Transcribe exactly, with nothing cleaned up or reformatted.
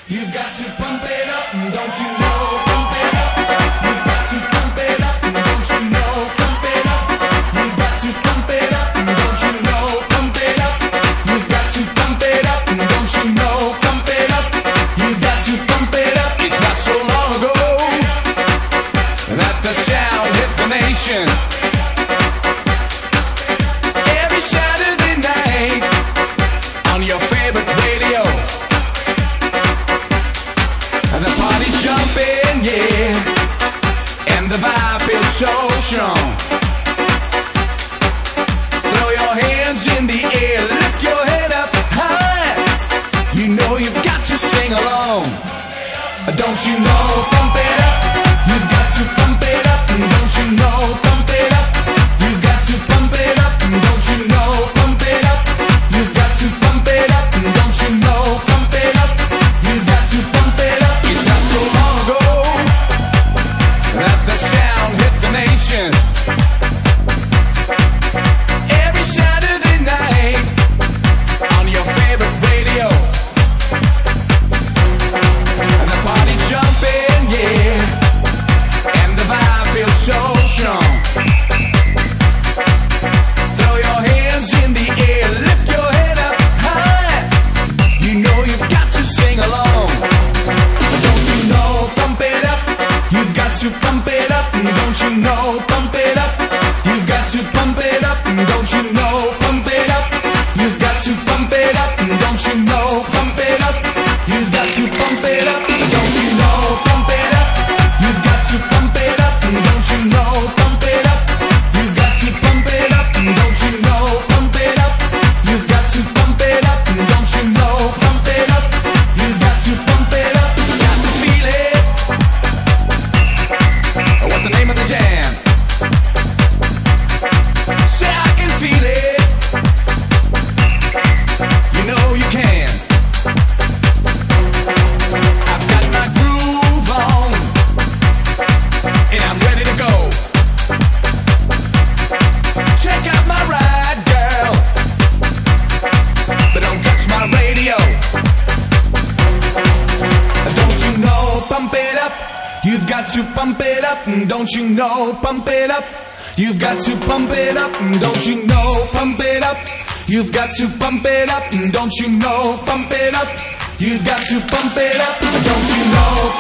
You've got to pump it up, don't you know? Pump it up. You've got to pump it up, don't you know? Pump it up. You've got to pump it up, don't you know? Pump it up. You've got to pump it up, don't you know? Pump it up. You've got to pump it up. It's not so long ago that the sound hit the nation. Every Saturday night on your favorite radio. And the party's jumping, yeah, and the vibe feels so strong. Throw your hands in the air, lift your head up high. You know you've got to sing along. Don't you know, pump it up. You've got to pump it up. Don't you know, pump it up. You've got to pump it up. Don't you know, pump it up. You've got to pump it up. Don't you know, pump it up. You've got to pump it up. It's not so long ago that the sound hit the nation. Every Saturday night on your favorite radio. And the party's jumping, yeah, and the vibe feels so strong. Throw your hands in the air, lift your head up high. You know you've got to sing along. Don't you know, pump it up. You've got to pump it up. Don't you know, pump it up. You've got to pump it up. Don't you know, pump it up. You've got to pump it up. Don't you know, pump it up. You've got to pump it up. Don't you know, pump it up. You've got to pump it up. Don't you know, pump it up. You've got to pump it up. Don't you know, pump it up. You've got to pump it up. Don't you know, pump it up. You've got to pump it up. Got to feel it. What's the name of the jam? Say I can feel it. You know you can. I've got my groove on, and I'm ready to go. Check out my ride, girl, but don't touch my radio. Don't you know, pump it up. You've got to pump it up. Don't you know, pump it up. You've got to pump it up. Don't you know, pump it up. You've got to pump it up. Don't you know, pump it up. You've got to pump it up. Don't you know,